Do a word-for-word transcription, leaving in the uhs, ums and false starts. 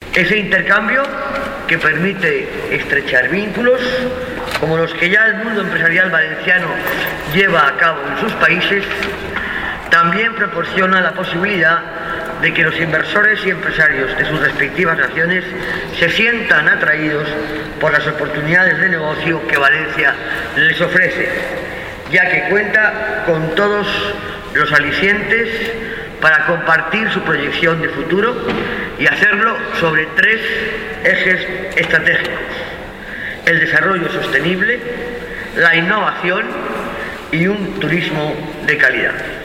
Ese intercambio que permite estrechar vínculos como los que ya el mundo empresarial valenciano lleva a cabo en sus países, también proporciona la posibilidad de que los inversores y empresarios de sus respectivas naciones se sientan atraídos por las oportunidades de negocio que Valencia les ofrece, ya que cuenta con todos los alicientes para compartir su proyección de futuro y hacerlo sobre tres ejes estratégicos: el desarrollo sostenible, la innovación y un turismo de calidad.